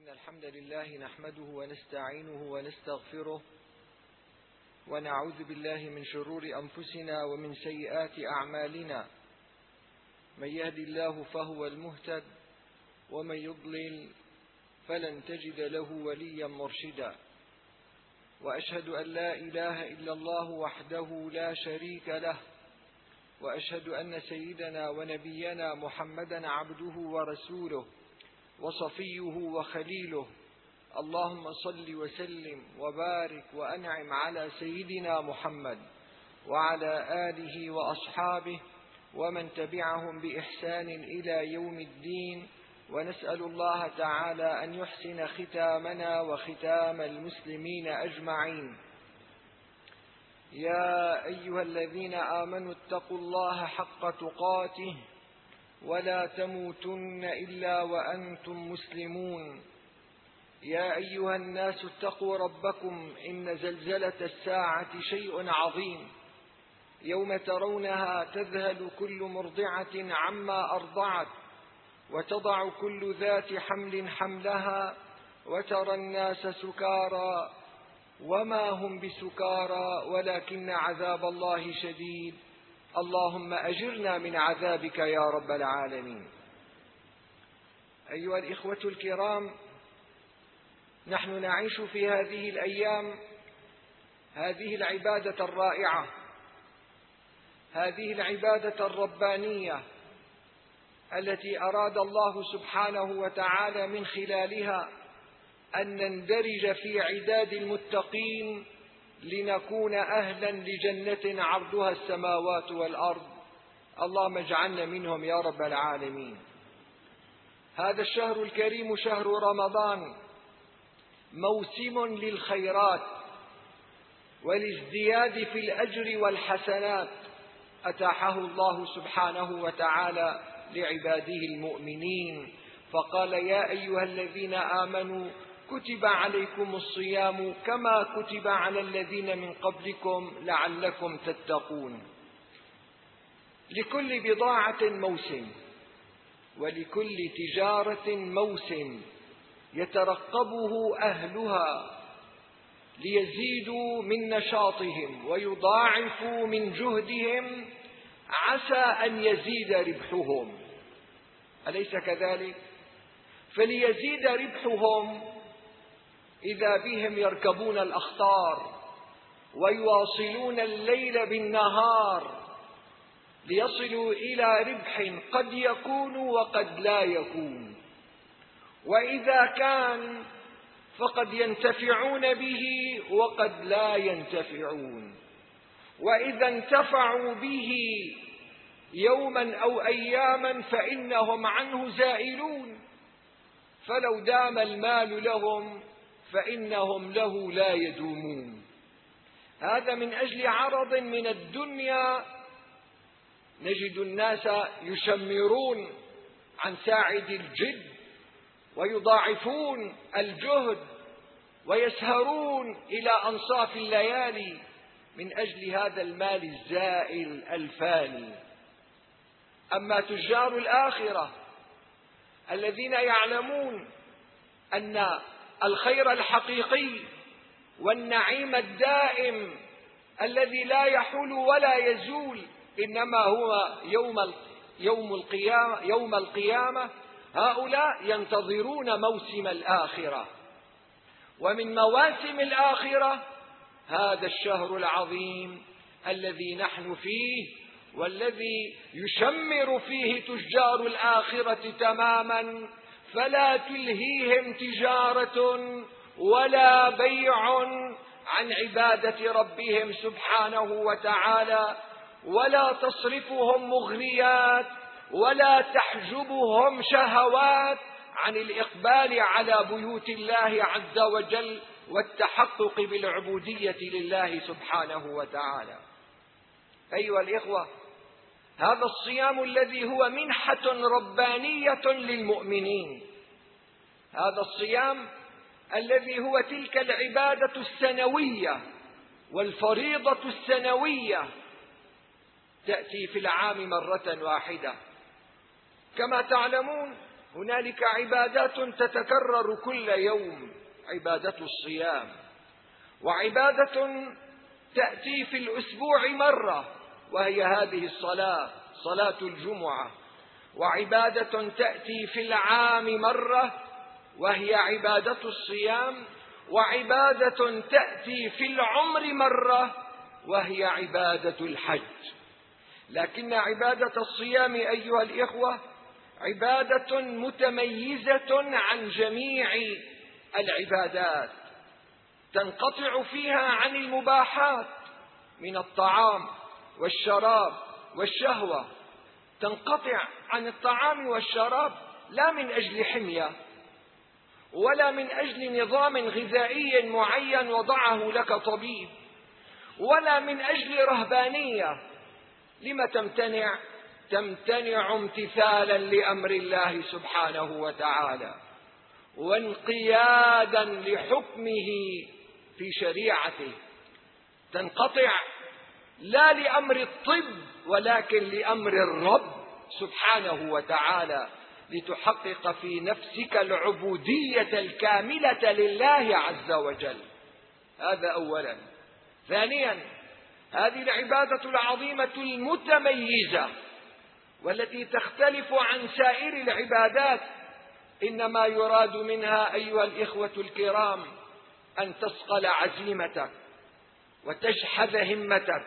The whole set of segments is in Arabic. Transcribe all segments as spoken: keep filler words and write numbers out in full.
إن الحمد لله نحمده ونستعينه ونستغفره ونعوذ بالله من شرور أنفسنا ومن سيئات أعمالنا. من يهد الله فهو المهتد ومن يضلل فلن تجد له وليا مرشدا. وأشهد أن لا إله إلا الله وحده لا شريك له، وأشهد أن سيدنا ونبينا محمدا عبده ورسوله وصفيه وخليله. اللهم صل وسلم وبارك وأنعم على سيدنا محمد وعلى آله وأصحابه ومن تبعهم بإحسان إلى يوم الدين. ونسأل الله تعالى أن يحسن ختامنا وختام المسلمين أجمعين. يا أيها الذين آمنوا اتقوا الله حق تقاته ولا تموتن إلا وأنتم مسلمون. يا أيها الناس اتقوا ربكم إن زلزلة الساعة شيء عظيم، يوم ترونها تذهل كل مرضعة عما أرضعت وتضع كل ذات حمل حملها وترى الناس سكارى وما هم بسكارى ولكن عذاب الله شديد. اللهم أجرنا من عذابك يا رب العالمين. أيها الإخوة الكرام، نحن نعيش في هذه الأيام هذه العبادة الرائعة، هذه العبادة الربانية التي أراد الله سبحانه وتعالى من خلالها أن نندرج في عداد المتقين لنكون أهلا لجنة عرضها السماوات والأرض. اللهم اجعلنا منهم يا رب العالمين. هذا الشهر الكريم شهر رمضان موسم للخيرات والازدياد في الأجر والحسنات أتاحه الله سبحانه وتعالى لعباده المؤمنين، فقال: يا أيها الذين آمنوا كتب عليكم الصيام كما كتب على الذين من قبلكم لعلكم تتقون. لكل بضاعة موسم ولكل تجارة موسم يترقبه أهلها ليزيدوا من نشاطهم ويضاعفوا من جهدهم عسى أن يزيد ربحهم، أليس كذلك؟ فليزيد ربحهم إذا بهم يركبون الأخطار ويواصلون الليل بالنهار ليصلوا إلى ربح قد يكون وقد لا يكون، وإذا كان فقد ينتفعون به وقد لا ينتفعون، وإذا انتفعوا به يوما أو أياما فإنهم عنه زائلون، فلو دام المال لهم فإنهم له لا يدومون. هذا من أجل عرض من الدنيا نجد الناس يشمرون عن ساعد الجد ويضاعفون الجهد ويسهرون إلى أنصاف الليالي من أجل هذا المال الزائل الفاني. أما تجار الآخرة الذين يعلمون أن الخير الحقيقي والنعيم الدائم الذي لا يحول ولا يزول إنما هو يوم يوم القيامة يوم القيامة هؤلاء ينتظرون موسم الآخرة، ومن مواسم الآخرة هذا الشهر العظيم الذي نحن فيه، والذي يشمر فيه تجار الآخرة تماما، فلا تلهيهم تجارة ولا بيع عن عبادة ربهم سبحانه وتعالى، ولا تصرفهم مغريات ولا تحجبهم شهوات عن الإقبال على بيوت الله عز وجل والتحقق بالعبودية لله سبحانه وتعالى. أيها الإخوة، هذا الصيام الذي هو منحة ربانية للمؤمنين، هذا الصيام الذي هو تلك العبادة السنوية والفريضة السنوية تأتي في العام مرة واحدة. كما تعلمون هنالك عبادات تتكرر كل يوم، عبادة الصيام، وعبادة تأتي في الأسبوع مرة وهي هذه الصلاة، صلاة الجمعة، وعبادة تأتي في العام مرة وهي عبادة الصيام، وعبادة تأتي في العمر مرة وهي عبادة الحج. لكن عبادة الصيام أيها الإخوة عبادة متميزة عن جميع العبادات، تنقطع فيها عن المباحات من الطعام والشراب والشهوة، تنقطع عن الطعام والشراب لا من أجل حمية ولا من أجل نظام غذائي معين وضعه لك طبيب، ولا من أجل رهبانية. لم تمتنع؟ تمتنع امتثالا لأمر الله سبحانه وتعالى وانقيادا لحكمه في شريعته، تنقطع لا لأمر الطب ولكن لأمر الرب سبحانه وتعالى، لتحقق في نفسك العبودية الكاملة لله عز وجل. هذا أولا. ثانيا، هذه العبادة العظيمة المتميزة والتي تختلف عن سائر العبادات إنما يراد منها أيها الإخوة الكرام أن تصقل عزيمتك وتشحذ همتك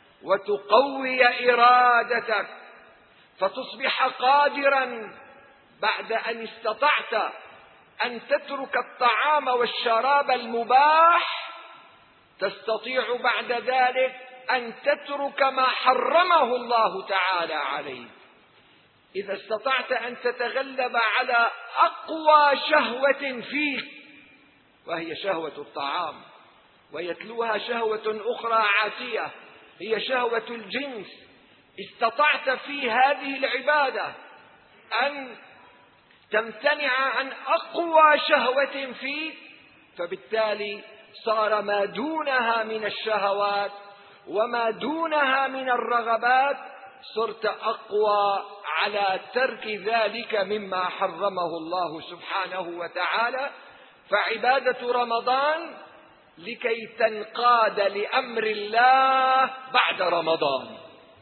وتقوي إرادتك، فتصبح قادرا بعد أن استطعت أن تترك الطعام والشراب المباح، تستطيع بعد ذلك أن تترك ما حرمه الله تعالى عليك. إذا استطعت أن تتغلب على أقوى شهوة فيك وهي شهوة الطعام، ويتلوها شهوة أخرى عاتية هي شهوة الجنس، استطعت في هذه العبادة أن تمتنع عن أقوى شهوة فيك، فبالتالي صار ما دونها من الشهوات وما دونها من الرغبات صرت أقوى على ترك ذلك مما حرمه الله سبحانه وتعالى. فعبادة رمضان لكي تنقاد لأمر الله بعد رمضان،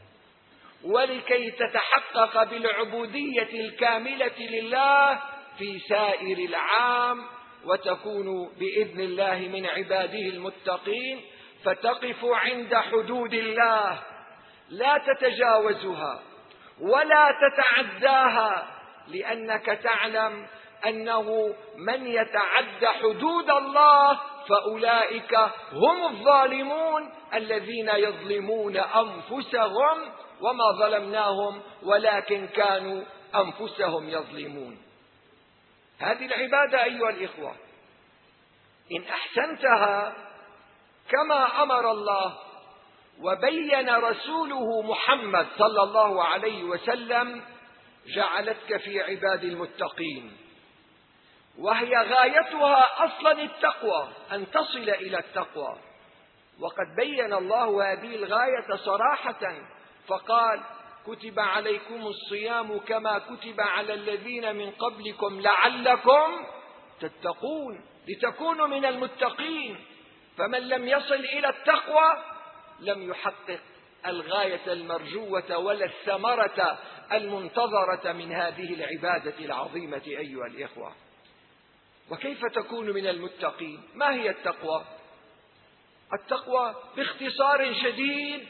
ولكي تتحقق بالعبودية الكاملة لله في سائر العام، وتكون بإذن الله من عباده المتقين، فتقف عند حدود الله لا تتجاوزها ولا تتعداها، لأنك تعلم أنه من يتعدى حدود الله فأولئك هم الظالمون الذين يظلمون أنفسهم وما ظلمناهم ولكن كانوا أنفسهم يظلمون. هذه العبادة أيها الإخوة إن أحسنتها كما أمر الله وبين رسوله محمد صلى الله عليه وسلم جعلتك في عباد المتقين، وهي غايتها أصلا التقوى، أن تصل إلى التقوى. وقد بين الله هذه الغاية صراحة فقال: كتب عليكم الصيام كما كتب على الذين من قبلكم لعلكم تتقون، لتكونوا من المتقين. فمن لم يصل إلى التقوى لم يحقق الغاية المرجوة ولا الثمرة المنتظرة من هذه العبادة العظيمة أيها الإخوة. وكيف تكون من المتقين؟ ما هي التقوى؟ التقوى باختصار شديد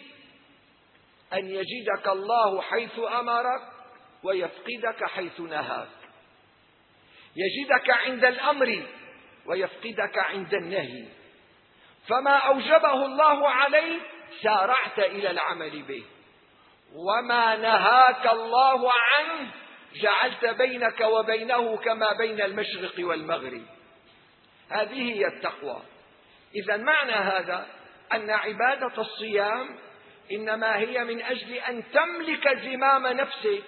أن يجدك الله حيث أمرك ويفقدك حيث نهاك، يجدك عند الأمر ويفقدك عند النهي، فما أوجبه الله عليك سارعت إلى العمل به، وما نهاك الله عنه جعلت بينك وبينه كما بين المشرق والمغرب. هذه هي التقوى. إذن معنى هذا أن عبادة الصيام إنما هي من أجل أن تملك زمام نفسك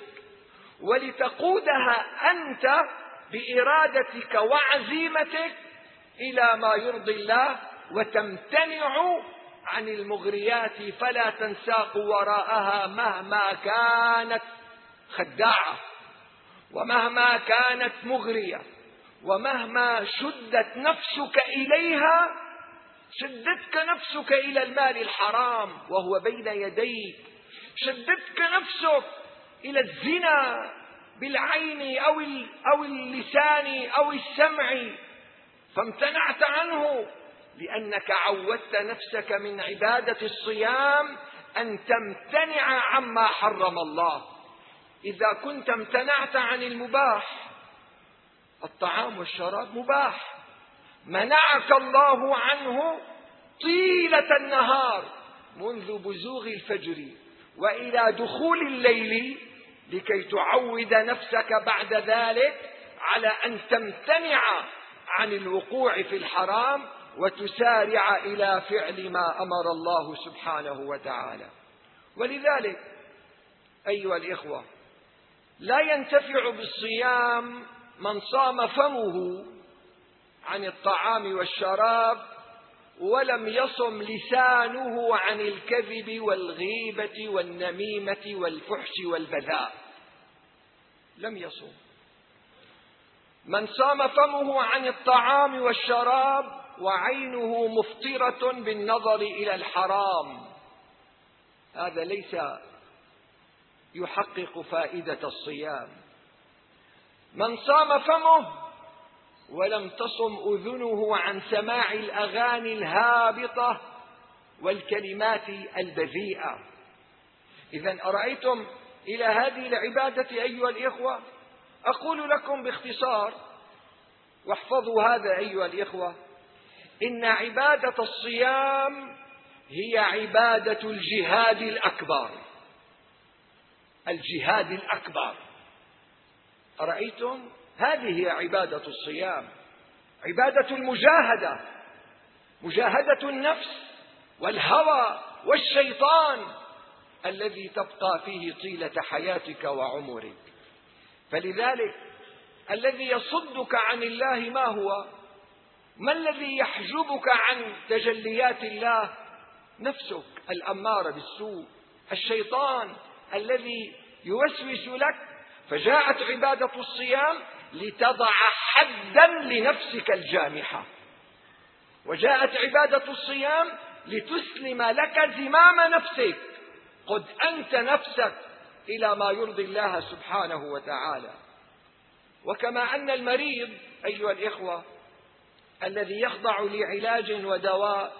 ولتقودها أنت بإرادتك وعزيمتك إلى ما يرضي الله، وتمتنع عن المغريات فلا تنساق وراءها مهما كانت خداعة، ومهما كانت مغرية ومهما شدت نفسك إليها، شدتك نفسك إلى المال الحرام وهو بين يديك، شدتك نفسك إلى الزنا بالعين أو أو اللسان أو السمع فامتنعت عنه لأنك عودت نفسك من عبادة الصيام أن تمتنع عما حرم الله. إذا كنت امتنعت عن المباح، الطعام والشراب مباح، منعك الله عنه طيلة النهار منذ بزوغ الفجر وإلى دخول الليل لكي تعود نفسك بعد ذلك على أن تمتنع عن الوقوع في الحرام وتسارع إلى فعل ما أمر الله سبحانه وتعالى. ولذلك أيها الإخوة، لا ينتفع بالصيام من صام فمه عن الطعام والشراب ولم يصم لسانه عن الكذب والغيبة والنميمة والفحش والبذاء، لم يصم. من صام فمه عن الطعام والشراب وعينه مفطرة بالنظر إلى الحرام، هذا ليس يحقق فائدة الصيام. من صام فمه ولم تصم أذنه عن سماع الأغاني الهابطة والكلمات البذيئة. إذن أرأيتم إلى هذه العبادة أيها الإخوة، أقول لكم باختصار واحفظوا هذا أيها الإخوة، إن عبادة الصيام هي عبادة الجهاد الأكبر. الجهاد الأكبر، أرأيتم؟ هذه هي عبادة الصيام، عبادة المجاهدة، مجاهدة النفس والهوى والشيطان الذي تبقى فيه طيلة حياتك وعمرك. فلذلك الذي يصدك عن الله ما هو؟ ما الذي يحجبك عن تجليات الله؟ نفسك الأمارة بالسوء، الشيطان الذي يوسوس لك. فجاءت عبادة الصيام لتضع حدا لنفسك الجامحة، وجاءت عبادة الصيام لتسلم لك زمام نفسك، قد أنت نفسك إلى ما يرضي الله سبحانه وتعالى. وكما أن المريض أيها الإخوة الذي يخضع لعلاج ودواء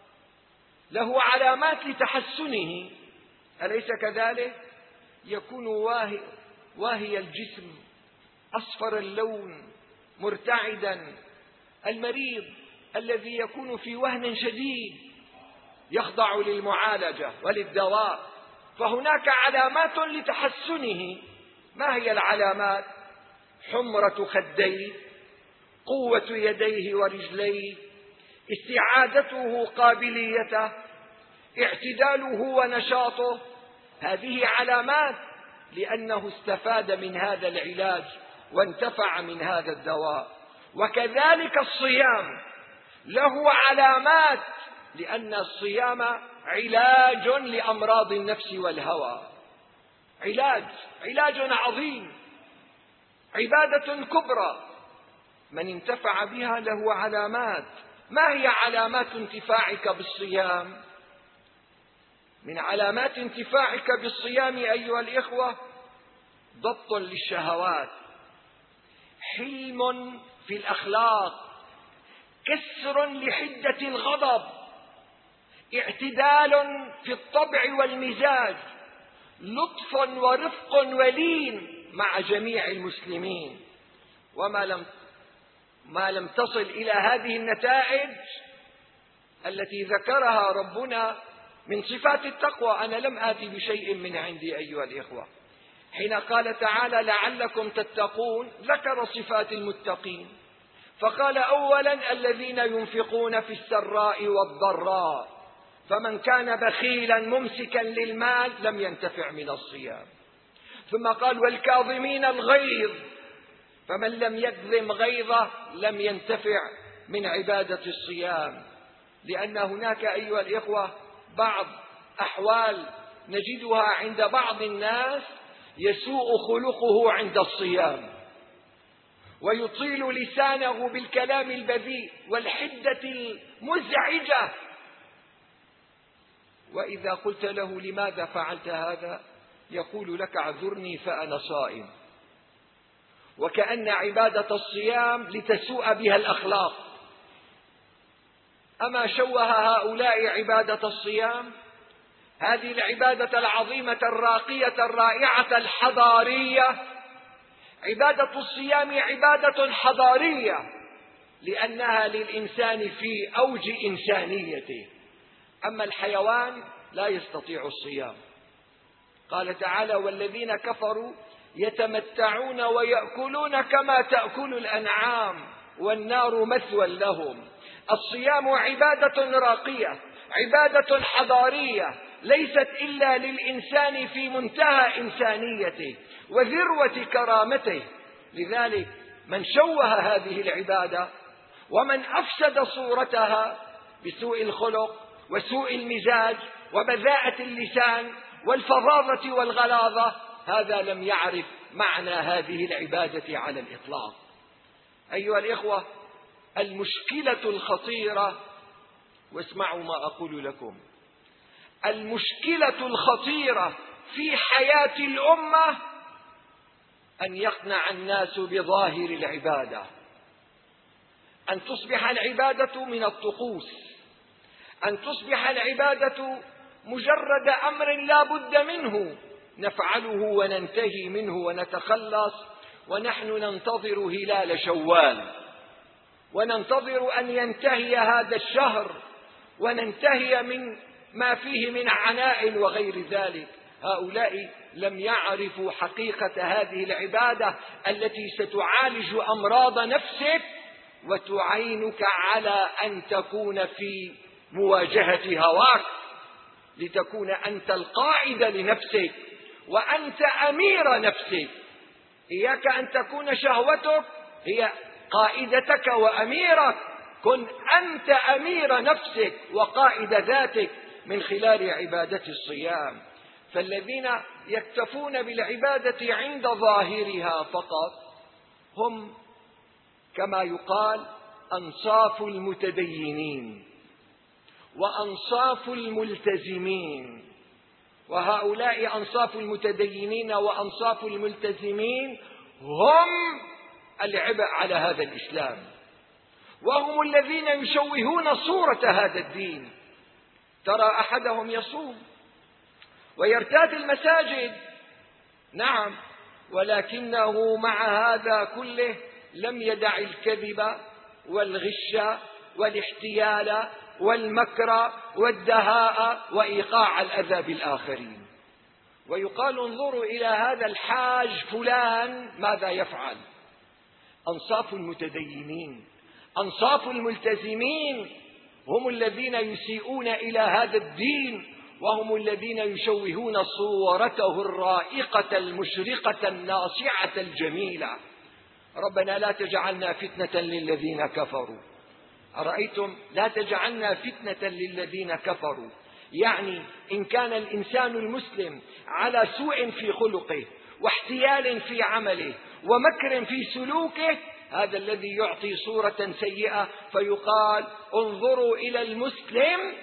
له علامات لتحسنه، أليس كذلك؟ يكون واهي, واهي الجسم، أصفر اللون، مرتعدا. المريض الذي يكون في وهن شديد يخضع للمعالجة وللدواء، فهناك علامات لتحسنه. ما هي العلامات؟ حمرة خديه، قوة يديه ورجليه، استعادته قابليته، اعتداله ونشاطه. هذه علامات لأنه استفاد من هذا العلاج وانتفع من هذا الدواء. وكذلك الصيام له علامات، لأن الصيام علاج لأمراض النفس والهوى، علاج علاج عظيم، عبادة كبرى. من انتفع بها له علامات. ما هي علامات انتفاعك بالصيام؟ من علامات انتفاعك بالصيام أيها الإخوة ضبط للشهوات، حلم في الأخلاق، كسر لحدة الغضب، اعتدال في الطبع والمزاج، لطف ورفق ولين مع جميع المسلمين. وما لم ما لم تصل إلى هذه النتائج التي ذكرها ربنا من صفات التقوى، أنا لم آتي بشيء من عندي أيها الإخوة. حين قال تعالى لعلكم تتقون ذكر صفات المتقين، فقال أولا الذين ينفقون في السراء والضراء، فمن كان بخيلا ممسكا للمال لم ينتفع من الصيام. ثم قال والكاظمين الغيظ، فمن لم يكظم غيظه لم ينتفع من عبادة الصيام. لأن هناك أيها الإخوة بعض أحوال نجدها عند بعض الناس يسوء خلقه عند الصيام، ويطيل لسانه بالكلام البذيء والحدة المزعجة، وإذا قلت له لماذا فعلت هذا يقول لك اعذرني فأنا صائم، وكأن عبادة الصيام لتسوء بها الأخلاق. أما شوه هؤلاء عبادة الصيام، هذه العبادة العظيمة الراقية الرائعة الحضارية، عبادة الصيام عبادة حضارية، لأنها للإنسان في أوج إنسانيته. أما الحيوان لا يستطيع الصيام. قال تعالى: والذين كفروا يتمتعون ويأكلون كما تأكل الأنعام والنار مثوى لهم. الصيام عبادة راقية، عبادة حضارية، ليست إلا للإنسان في منتهى إنسانيته وذروة كرامته. لذلك من شوه هذه العبادة ومن أفسد صورتها بسوء الخلق وسوء المزاج وبذاءة اللسان والفظاظة والغلاظة، هذا لم يعرف معنى هذه العبادة على الإطلاق. أيها الإخوة، المشكلة الخطيرة، واسمعوا ما أقول لكم، المشكلة الخطيرة في حياة الأمة أن يقنع الناس بظاهر العبادة، أن تصبح العبادة من الطقوس، أن تصبح العبادة مجرد أمر لا بد منه نفعله وننتهي منه ونتخلص، ونحن ننتظر هلال شوال، وننتظر أن ينتهي هذا الشهر، وننتهي من ما فيه من عناء وغير ذلك. هؤلاء لم يعرفوا حقيقة هذه العبادة التي ستعالج أمراض نفسك وتعينك على أن تكون في مواجهة هواك، لتكون أنت القائد لنفسك وأنت أمير نفسك. إياك أن تكون شهوتك هي قائدتك وأميرك، كن أنت أمير نفسك وقائد ذاتك من خلال عبادة الصيام. فالذين يكتفون بالعبادة عند ظاهرها فقط هم كما يقال أنصاف المتدينين وأنصاف الملتزمين، وهؤلاء أنصاف المتدينين وأنصاف الملتزمين هم العبء على هذا الإسلام، وهم الذين يشوهون صورة هذا الدين. ترى أحدهم يصوم ويرتاد المساجد، نعم، ولكنه مع هذا كله لم يدع الكذب والغش والاحتيال والمكر والدهاء وإيقاع الأذى بالآخرين. ويقال: انظروا إلى هذا الحاج فلان ماذا يفعل. أنصاف المتدينين أنصاف الملتزمين هم الذين يسيئون إلى هذا الدين، وهم الذين يشوهون صورته الرائقة المشرقة الناصعة الجميلة. ربنا لا تجعلنا فتنة للذين كفروا. أرأيتم؟ لا تجعلنا فتنة للذين كفروا، يعني إن كان الإنسان المسلم على سوء في خلقه واحتيال في عمله ومكر في سلوكه، هذا الذي يعطي صورة سيئة، فيقال: انظروا إلى المسلم،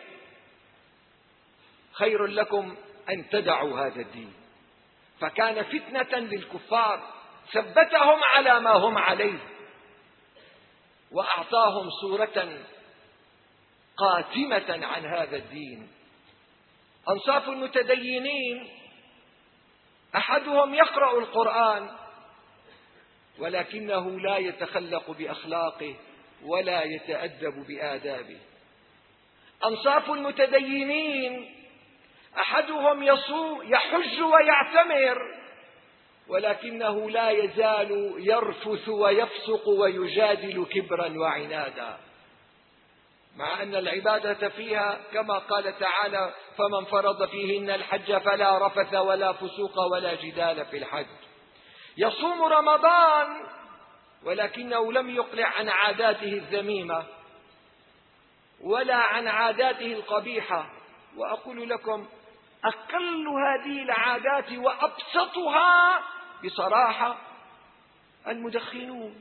خير لكم أن تدعوا هذا الدين. فكان فتنة للكفار، ثبتهم على ما هم عليه وأعطاهم صورة قاتمة عن هذا الدين. أنصاف المتدينين أحدهم يقرأ القرآن ولكنه لا يتخلق بأخلاقه ولا يتأدب بآدابه. أنصاف المتدينين أحدهم يصوم يحج ويعتمر ولكنه لا يزال يرفث ويفسق ويجادل كبرا وعنادا، مع أن العبادة فيها كما قال تعالى: فمن فرض فيهن الحج فلا رفث ولا فسوق ولا جدال في الحج. يصوم رمضان ولكنه لم يقلع عن عاداته الذميمة ولا عن عاداته القبيحة. وأقول لكم أقل هذه العادات وأبسطها بصراحة المدخنون.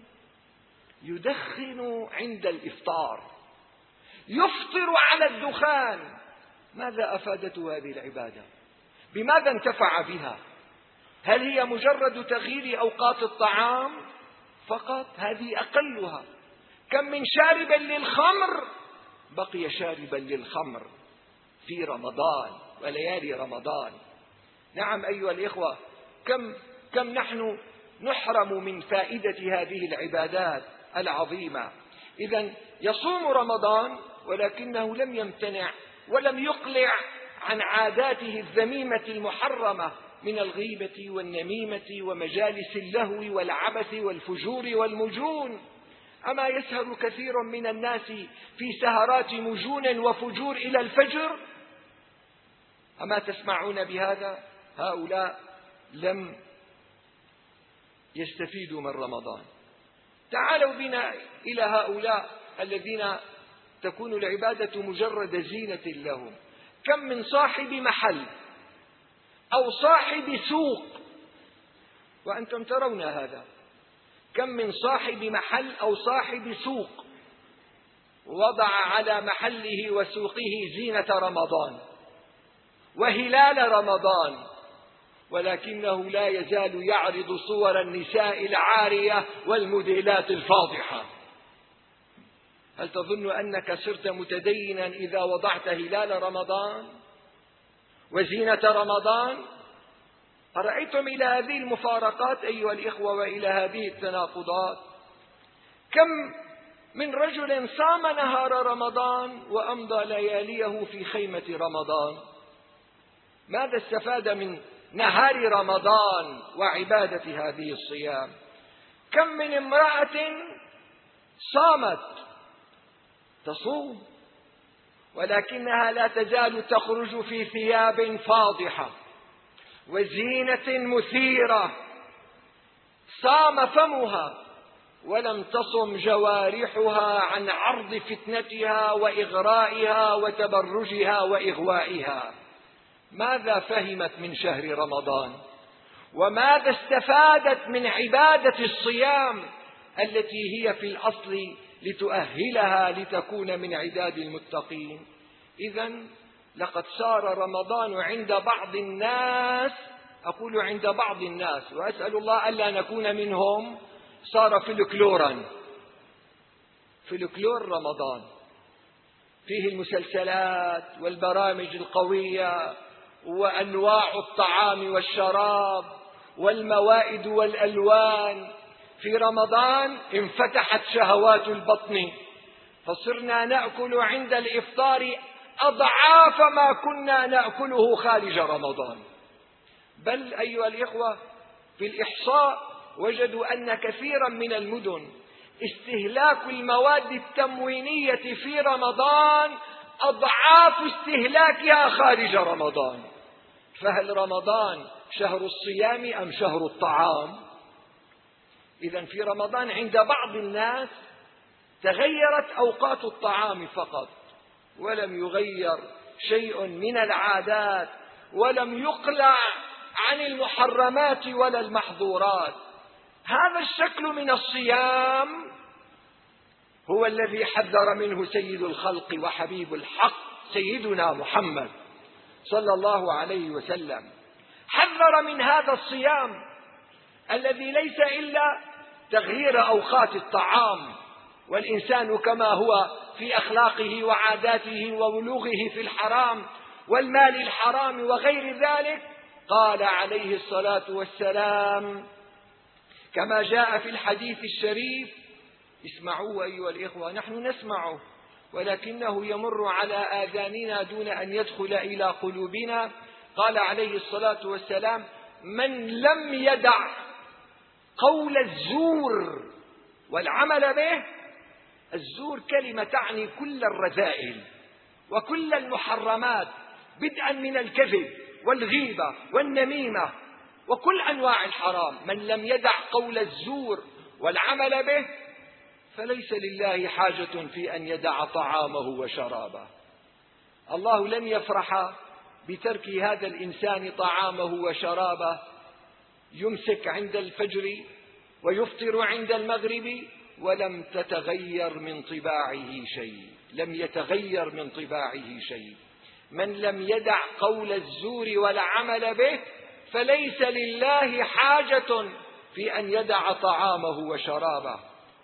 يدخن عند الإفطار، يفطر على الدخان. ماذا أفادته هذه العبادة؟ بماذا انتفع بها؟ هل هي مجرد تغيير أوقات الطعام فقط؟ هذه أقلها. كم من شارب للخمر بقي شاربا للخمر في رمضان وليالي رمضان. نعم أيها الإخوة، كم كم نحن نحرم من فائدة هذه العبادات العظيمة. إذن يصوم رمضان ولكنه لم يمتنع ولم يقلع عن عاداته الذميمة المحرمة من الغيبة والنميمة ومجالس اللهو والعبث والفجور والمجون. أما يسهر كثير من الناس في سهرات مجون وفجور إلى الفجر؟ أما تسمعون بهذا؟ هؤلاء لم يستفيدوا من رمضان. تعالوا بنا إلى هؤلاء الذين تكون العبادة مجرد زينة لهم. كم من صاحب محل أو صاحب سوق، وأنتم ترون هذا، كم من صاحب محل أو صاحب سوق وضع على محله وسوقه زينة رمضان وهلال رمضان، ولكنه لا يزال يعرض صور النساء العارية والموديلات الفاضحة. هل تظن أنك صرت متدينا إذا وضعت هلال رمضان وزينة رمضان؟ أرأيتم إلى هذه المفارقات أيها الإخوة وإلى هذه التناقضات؟ كم من رجل صام نهار رمضان وأمضى لياليه في خيمة رمضان؟ ماذا استفاد من نهار رمضان وعبادة هذه الصيام؟ كم من امرأة صامت تصوم ولكنها لا تزال تخرج في ثياب فاضحة وزينة مثيرة، صام فمها ولم تصم جوارحها عن عرض فتنتها وإغرائها وتبرجها وإغوائها. ماذا فهمت من شهر رمضان؟ وماذا استفادت من عبادة الصيام التي هي في الأصل لتؤهلها لتكون من عداد المتقين؟ إذن لقد صار رمضان عند بعض الناس، أقول عند بعض الناس وأسأل الله ألا نكون منهم، صار فلكلورا. فلكلور رمضان فيه المسلسلات والبرامج القوية وأنواع الطعام والشراب والموائد والألوان. في رمضان انفتحت شهوات البطن فصرنا نأكل عند الإفطار أضعاف ما كنا نأكله خارج رمضان. بل أيها الإخوة في الإحصاء وجدوا أن كثيرا من المدن استهلاك المواد التموينية في رمضان أضعاف استهلاكها خارج رمضان. فهل رمضان شهر الصيام أم شهر الطعام؟ إذن في رمضان عند بعض الناس تغيرت أوقات الطعام فقط، ولم يغير شيء من العادات، ولم يقلع عن المحرمات ولا المحظورات. هذا الشكل من الصيام هو الذي حذر منه سيد الخلق وحبيب الحق سيدنا محمد صلى الله عليه وسلم. حذر من هذا الصيام الذي ليس إلا تغيير أوقات الطعام، والإنسان كما هو في أخلاقه وعاداته وبلوغه في الحرام والمال الحرام وغير ذلك. قال عليه الصلاة والسلام كما جاء في الحديث الشريف، اسمعوه أيها الإخوة، نحن نسمعه ولكنه يمر على آذاننا دون أن يدخل إلى قلوبنا. قال عليه الصلاة والسلام من لم يدع قول الزور والعمل به. الزور كلمة تعني كل الرذائل وكل المحرمات، بدءا من الكذب والغيبة والنميمة وكل أنواع الحرام. من لم يدع قول الزور والعمل به فليس لله حاجة في أن يدع طعامه وشرابه. الله لن يفرح بترك هذا الإنسان طعامه وشرابه، يمسك عند الفجر ويفطر عند المغرب ولم تتغير من طباعه شيء، لم يتغير من طباعه شيء. من لم يدع قول الزور والعمل به فليس لله حاجة في أن يدع طعامه وشرابه.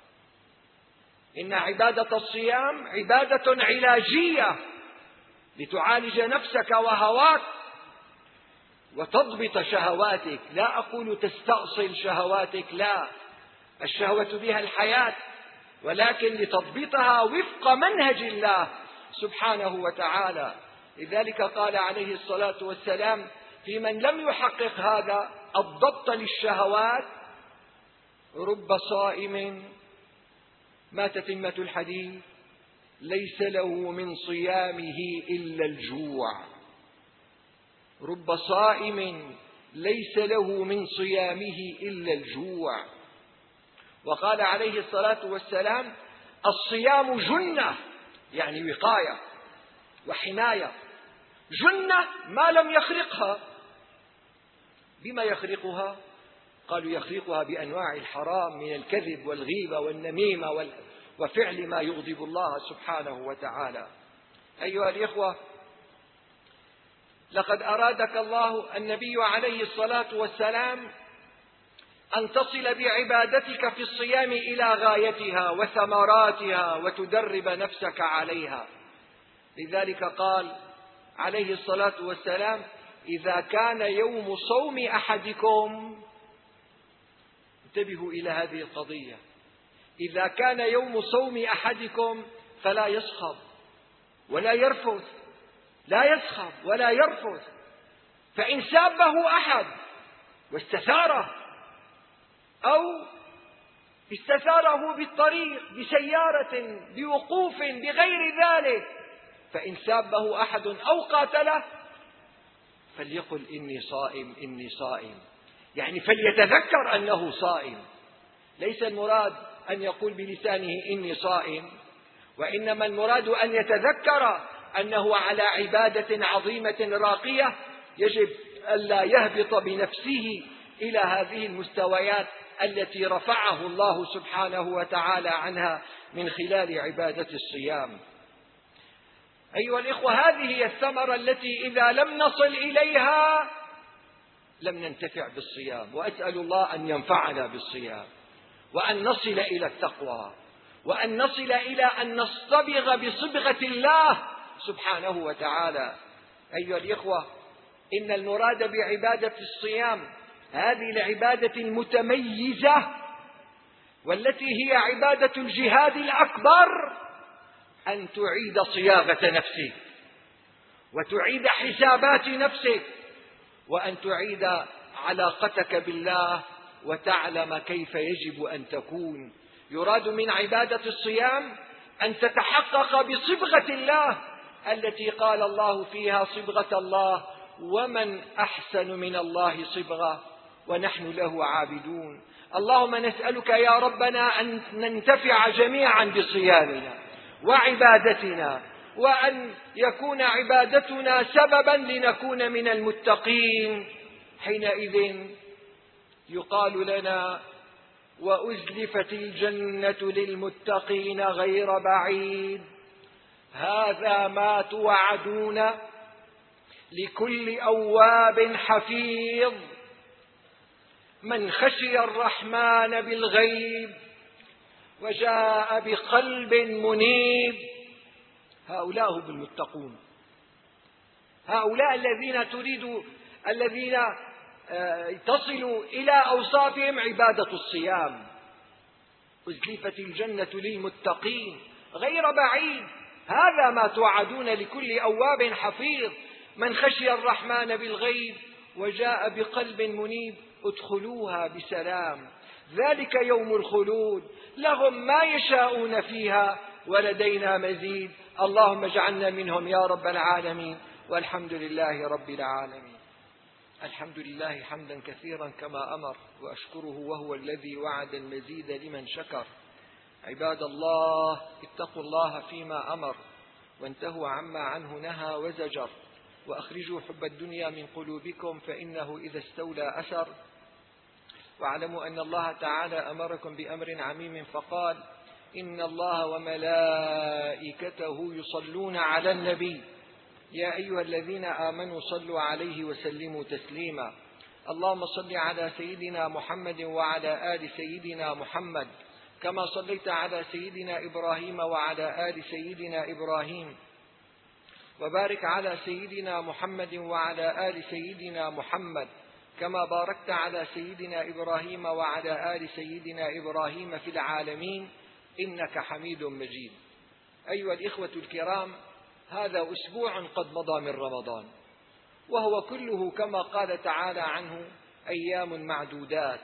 إن عبادة الصيام عبادة علاجية لتعالج نفسك وهواك وتضبط شهواتك. لا أقول تستأصل شهواتك، لا، الشهوة بها الحياة، ولكن لتضبطها وفق منهج الله سبحانه وتعالى. لذلك قال عليه الصلاة والسلام في من لم يحقق هذا الضبط للشهوات: رب صائم، ما تتمة الحديث، ليس له من صيامه إلا الجوع. رب صائم ليس له من صيامه إلا الجوع. وقال عليه الصلاة والسلام: الصيام جنة، يعني وقاية وحماية. جنة ما لم يخرقها. بما يخرقها؟ قالوا يخرقها بأنواع الحرام من الكذب والغيبة والنميمة وفعل ما يغضب الله سبحانه وتعالى. أيها الإخوة، لقد أرادك الله النبي عليه الصلاة والسلام أن تصل بعبادتك في الصيام إلى غايتها وثمراتها وتدرب نفسك عليها. لذلك قال عليه الصلاة والسلام: إذا كان يوم صوم أحدكم، انتبهوا إلى هذه القضية، إذا كان يوم صوم أحدكم فلا يصخب ولا يرفث، لا يصخب ولا يرفث، فإن سابه أحد واستثاره أو استثاره بالطريق بسيارة بوقوف بغير ذلك، فإن سابه أحد أو قاتله فليقل إني صائم إني صائم، يعني فليتذكر أنه صائم. ليس المراد أن يقول بلسانه إني صائم، وإنما المراد أن يتذكر أنه على عبادة عظيمة راقية، يجب ألا يهبط بنفسه إلى هذه المستويات التي رفعه الله سبحانه وتعالى عنها من خلال عبادة الصيام. أيها الإخوة، هذه هي الثمرة التي إذا لم نصل إليها لم ننتفع بالصيام. وأسأل الله أن ينفعنا بالصيام، وأن نصل إلى التقوى، وأن نصل إلى أن نصطبغ بصبغة الله سبحانه وتعالى. أيها الإخوة، إن المراد بعبادة الصيام هذه العبادة المتميزة والتي هي عبادة الجهاد الأكبر أن تعيد صياغة نفسك، وتعيد حسابات نفسك، وأن تعيد علاقتك بالله، وتعلم كيف يجب أن تكون. يراد من عبادة الصيام أن تتحقق بصبغة الله التي قال الله فيها: صبغة الله، ومن أحسن من الله صبغة، ونحن له عابدون. اللهم نسألك يا ربنا أن ننتفع جميعا بصيامنا وعبادتنا، وأن يكون عبادتنا سببا لنكون من المتقين. حينئذ يقال لنا: وأزلفت الجنة للمتقين غير بعيد. هذا ما توعدون لكل أواب حفيظ من خشي الرحمن بالغيب وجاء بقلب منيب. هؤلاء هم المتقون، هؤلاء الذين تريد الذين تصلوا إلى أوصافهم عبادة الصيام. أزلفت الجنة للمتقين غير بعيد، هذا ما توعدون لكل أواب حفيظ من خشي الرحمن بالغيب وجاء بقلب منيب. ادخلوها بسلام، ذلك يوم الخلود، لهم ما يشاءون فيها ولدينا مزيد. اللهم اجعلنا منهم يا رب العالمين، والحمد لله رب العالمين. الحمد لله حمدا كثيرا كما أمر، وأشكره وهو الذي وعد المزيد لمن شكر. عباد الله، اتقوا الله فيما أمر، وانتهوا عما عنه نهى وزجر، وأخرجوا حب الدنيا من قلوبكم فإنه إذا استولى أثر. واعلموا أن الله تعالى أمركم بأمر عميم فقال: إن الله وملائكته يصلون على النبي يا أيها الذين آمنوا صلوا عليه وسلموا تسليما. اللهم صل على سيدنا محمد وعلى آل سيدنا محمد كما صليت على سيدنا إبراهيم وعلى آل سيدنا إبراهيم، وبارك على سيدنا محمد وعلى آل سيدنا محمد كما باركت على سيدنا إبراهيم وعلى آل سيدنا إبراهيم في العالمين إنك حميد مجيد. أيها الإخوة الكرام، هذا أسبوع قد مضى من رمضان، وهو كله كما قال تعالى عنه أيام معدودات.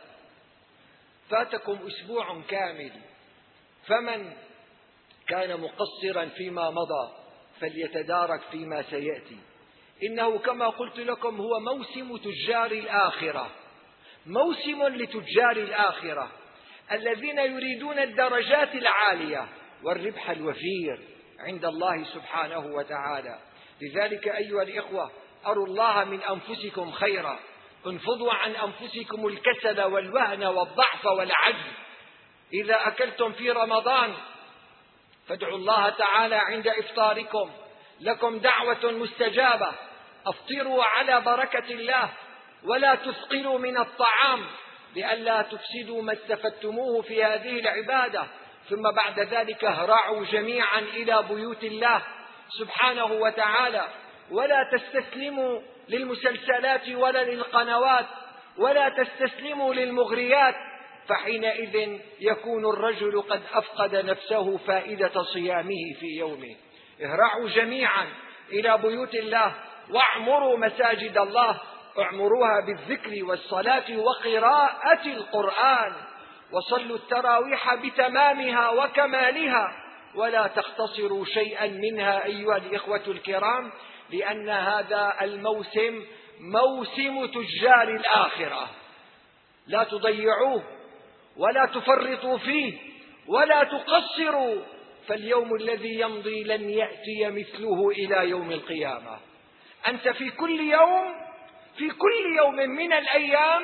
فاتكم أسبوع كامل، فمن كان مقصرا فيما مضى فليتدارك فيما سيأتي. إنه كما قلت لكم هو موسم تجار الآخرة، موسم لتجار الآخرة الذين يريدون الدرجات العالية والربح الوفير عند الله سبحانه وتعالى. لذلك أيها الإخوة، أروا الله من أنفسكم خيرا، انفضوا عن أنفسكم الكسل والوهن والضعف والعجز. إذا أكلتم في رمضان فادعوا الله تعالى عند إفطاركم، لكم دعوة مستجابة، أفطروا على بركة الله ولا تثقلوا من الطعام لئلا تفسدوا ما استفدتموه في هذه العبادة، ثم بعد ذلك اهرعوا جميعا إلى بيوت الله سبحانه وتعالى، ولا تستسلموا للمسلسلات ولا للقنوات، ولا تستسلموا للمغريات، فحينئذ يكون الرجل قد أفقد نفسه فائدة صيامه في يومه. اهرعوا جميعا إلى بيوت الله واعمروا مساجد الله، اعمروها بالذكر والصلاة وقراءة القرآن، وصلوا التراويح بتمامها وكمالها، ولا تختصروا شيئا منها أيها الإخوة الكرام، لأن هذا الموسم موسم تجار الآخرة، لا تضيعوه ولا تفرطوا فيه ولا تقصروا، فاليوم الذي يمضي لن يأتي مثله إلى يوم القيامة. أنت في كل يوم في كل يوم من الأيام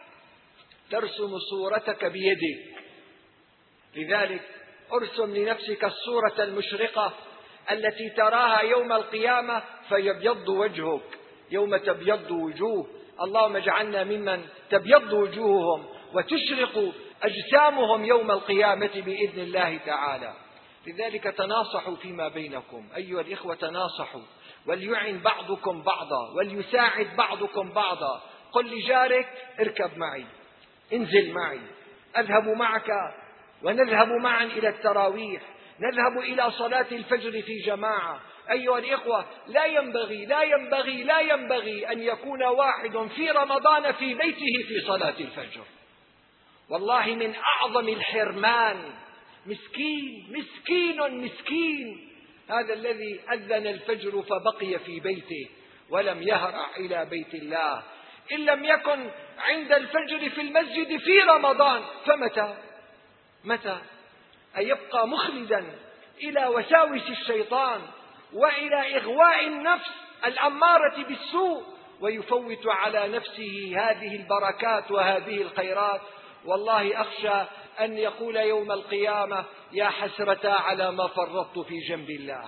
ترسم صورتك بيدك، لذلك ارسم لنفسك الصورة المشرقة التي تراها يوم القيامة فيبيض وجهك يوم تبيض وجوه. اللهم اجعلنا ممن تبيض وجوههم وتشرق أجسامهم يوم القيامة بإذن الله تعالى. لذلك تناصحوا فيما بينكم أيها الإخوة، تناصحوا، وليعن بعضكم بعضا وليساعد بعضكم بعضا. قل لجارك اركب معي، انزل معي، أذهب معك ونذهب معا إلى التراويح، نذهب إلى صلاة الفجر في جماعة. أيها الإخوة، لا ينبغي لا ينبغي لا ينبغي أن يكون واحد في رمضان في بيته في صلاة الفجر. والله من أعظم الحرمان، مسكين مسكين مسكين هذا الذي أذن الفجر فبقي في بيته ولم يهرع إلى بيت الله. إن لم يكن عند الفجر في المسجد في رمضان فمتى متى أيبقى مخلدا إلى وساوس الشيطان وإلى إغواء النفس الأمارة بالسوء، ويفوت على نفسه هذه البركات وهذه الخيرات؟ والله أخشى أن يقول يوم القيامة يا حسرة على ما فرطت في جنب الله،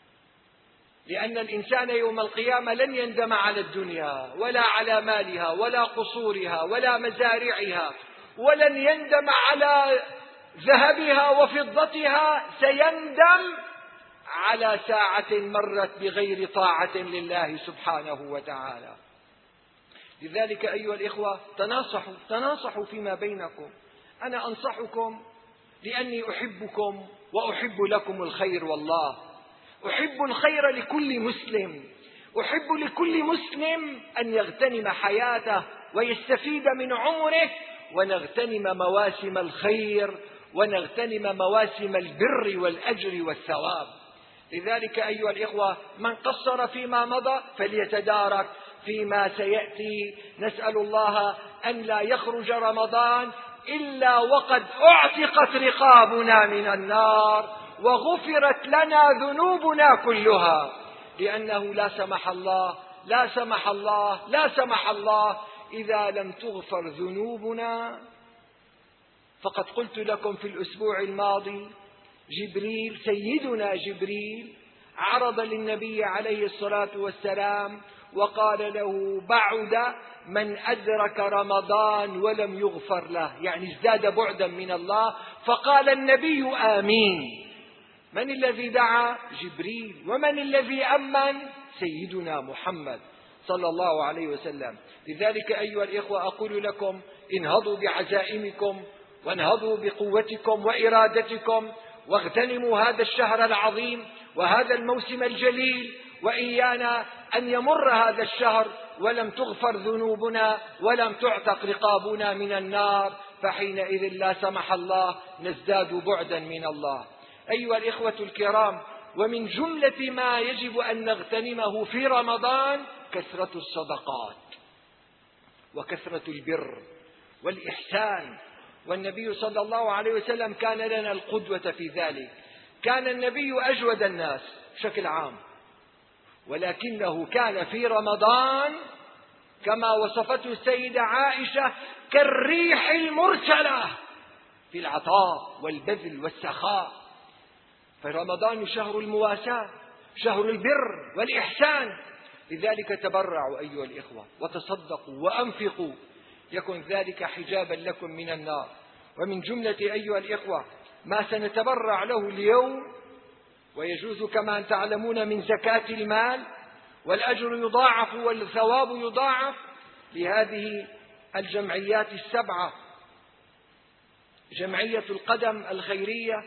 لأن الإنسان يوم القيامة لن يندم على الدنيا ولا على مالها ولا قصورها ولا مزارعها، ولن يندم على ذهبها وفضتها، سيندم على ساعة مرت بغير طاعة لله سبحانه وتعالى. لذلك أيها الإخوة، تناصحوا تناصحوا فيما بينكم. أنا أنصحكم لأني أحبكم وأحب لكم الخير، والله أحب الخير لكل مسلم، أحب لكل مسلم أن يغتنم حياته ويستفيد من عمره، ونغتنم مواسم الخير ونغتنم مواسم البر والأجر والثواب. لذلك أيها الإخوة، من قصر فيما مضى فليتدارك فيما سيأتي. نسأل الله أن لا يخرج رمضان إلا وقد أعتقت رقابنا من النار وغفرت لنا ذنوبنا كلها، لأنه لا سمح الله لا سمح الله لا سمح الله إذا لم تغفر ذنوبنا. فقد قلت لكم في الأسبوع الماضي جبريل سيدنا جبريل عرض للنبي عليه الصلاة والسلام وقال له بعد من أدرك رمضان ولم يغفر له، يعني ازداد بعدا من الله. فقال النبي آمين. من الذي دعا؟ جبريل. ومن الذي أمن؟ سيدنا محمد صلى الله عليه وسلم. لذلك أيها الإخوة أقول لكم انهضوا بعزائمكم وانهضوا بقوتكم وإرادتكم واغتنموا هذا الشهر العظيم وهذا الموسم الجليل، وإيانا أن يمر هذا الشهر ولم تغفر ذنوبنا ولم تعتق رقابنا من النار، فحينئذ لا سمح الله نزداد بعدا من الله. أيها الإخوة الكرام، ومن جملة ما يجب أن نغتنمه في رمضان كثرة الصدقات وكثرة البر والإحسان. والنبي صلى الله عليه وسلم كان لنا القدوة في ذلك. كان النبي أجود الناس بشكل عام، ولكنه كان في رمضان كما وصفته السيدة عائشة كالريح المرسلة في العطاء والبذل والسخاء. فرمضان شهر المواساة، شهر البر والإحسان. لذلك تبرعوا أيها الإخوة وتصدقوا وأنفقوا، يكن ذلك حجابا لكم من النار. ومن جملة أيها الإخوة ما سنتبرع له اليوم، ويجوز كما تعلمون من زكاة المال، والأجر يضاعف والثواب يضاعف لهذه الجمعيات السبعة: جمعية القدم الخيرية،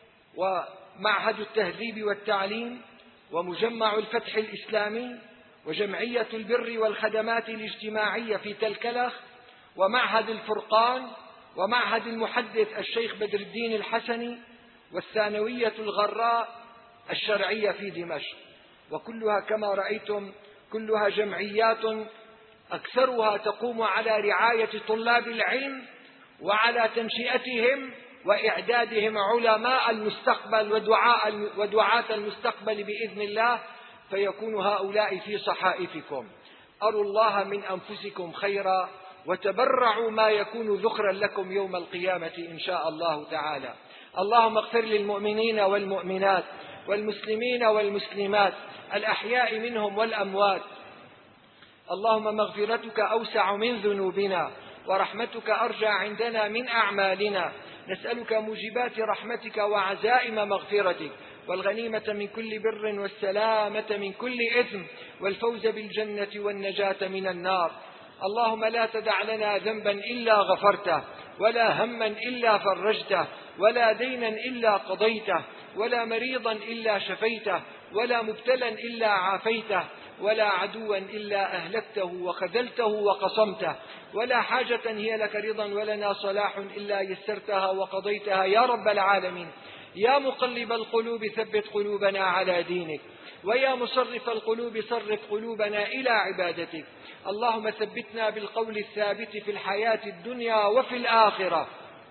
ومعهد التهذيب والتعليم، ومجمع الفتح الإسلامي، وجمعية البر والخدمات الاجتماعية في تلكلخ، ومعهد الفرقان، ومعهد المحدث الشيخ بدر الدين الحسني، والثانوية الغراء الشرعية في دمشق. وكلها كما رأيتم كلها جمعيات أكثرها تقوم على رعاية طلاب العلم وعلى تنشئتهم وإعدادهم علماء المستقبل ودعاء ودعاة المستقبل بإذن الله، فيكون هؤلاء في صحائفكم. أروا الله من أنفسكم خيرا وتبرعوا ما يكون ذخرا لكم يوم القيامة إن شاء الله تعالى. اللهم اغفر للمؤمنين والمؤمنات والمسلمين والمسلمات الأحياء منهم والأموات. اللهم مغفرتك أوسع من ذنوبنا ورحمتك أرجى عندنا من أعمالنا. نسألك موجبات رحمتك وعزائم مغفرتك والغنيمة من كل بر والسلامة من كل إثم والفوز بالجنة والنجاة من النار. اللهم لا تدع لنا ذنبا إلا غفرته، ولا هما إلا فرجته، ولا دينا إلا قضيته، ولا مريضا إلا شفيته، ولا مبتلا إلا عافيته، ولا عدوا إلا أهلكته وخذلته وقصمته، ولا حاجة هي لك رضا ولنا صلاح إلا يسرتها وقضيتها يا رب العالمين. يا مقلب القلوب ثبت قلوبنا على دينك، ويا مصرف القلوب صرف قلوبنا إلى عبادتك. اللهم ثبتنا بالقول الثابت في الحياة الدنيا وفي الآخرة،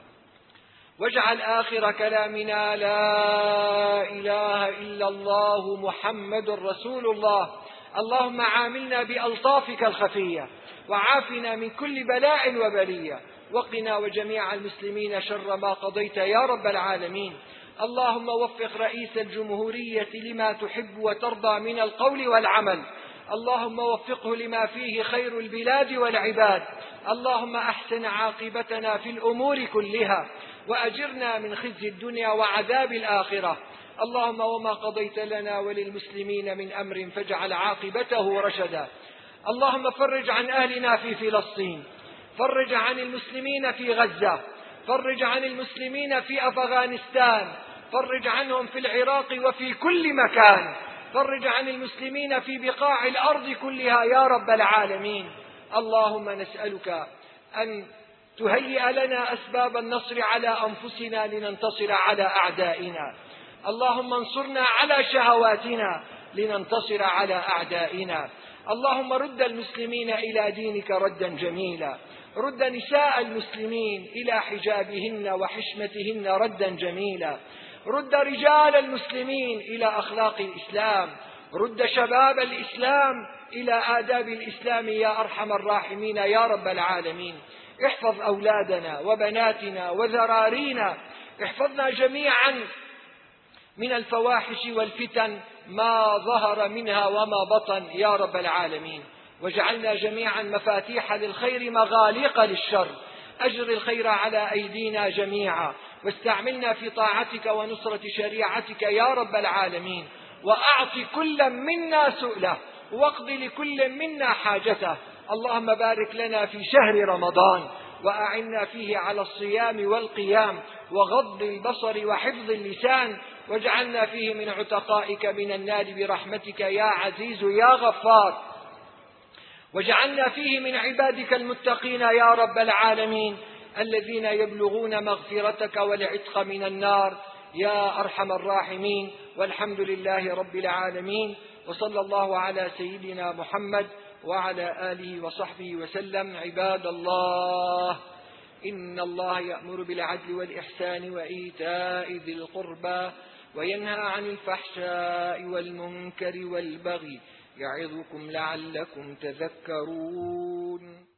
واجعل آخر كلامنا لا إله إلا الله محمد رسول الله. اللهم عاملنا بألطافك الخفية، وعافنا من كل بلاء وبلية، وقنا وجميع المسلمين شر ما قضيت يا رب العالمين. اللهم وفق رئيس الجمهورية لما تحب وترضى من القول والعمل. اللهم وفقه لما فيه خير البلاد والعباد. اللهم أحسن عاقبتنا في الأمور كلها، وأجرنا من خزي الدنيا وعذاب الآخرة. اللهم وما قضيت لنا وللمسلمين من أمر فاجعل عاقبته رشدا. اللهم فرج عن أهلنا في فلسطين، فرج عن المسلمين في غزة، فرج عن المسلمين في أفغانستان، فرج عنهم في العراق وفي كل مكان، فرج عن المسلمين في بقاع الأرض كلها يا رب العالمين. اللهم نسألك أن تهيئ لنا أسباب النصر على أنفسنا لننتصر على أعدائنا. اللهم انصرنا على شهواتنا لننتصر على أعدائنا. اللهم رد المسلمين إلى دينك ردا جميلا، رد نساء المسلمين إلى حجابهن وحشمتهن ردا جميلا، رد رجال المسلمين إلى أخلاق الإسلام، رد شباب الإسلام إلى آداب الإسلام يا أرحم الراحمين يا رب العالمين. احفظ أولادنا وبناتنا وذرارينا، احفظنا جميعا من الفواحش والفتن ما ظهر منها وما بطن يا رب العالمين، واجعلنا جميعا مفاتيح للخير مغاليق للشر. أجر الخير على أيدينا جميعا، واستعملنا في طاعتك ونصرة شريعتك يا رب العالمين، وأعط كل منا سؤله، واقض لكل منا حاجته. اللهم بارك لنا في شهر رمضان، وأعنا فيه على الصيام والقيام وغض البصر وحفظ اللسان، واجعلنا فيه من عتقائك من النار برحمتك يا عزيز يا غفار، واجعلنا فيه من عبادك المتقين يا رب العالمين الذين يبلغون مغفرتك والعتق من النار يا أرحم الراحمين. والحمد لله رب العالمين، وصلى الله على سيدنا محمد وعلى آله وصحبه وسلم. عباد الله، إن الله يأمر بالعدل والإحسان وإيتاء ذي القربى وينهى عن الفحشاء والمنكر والبغي، يعظكم لعلكم تذكرون.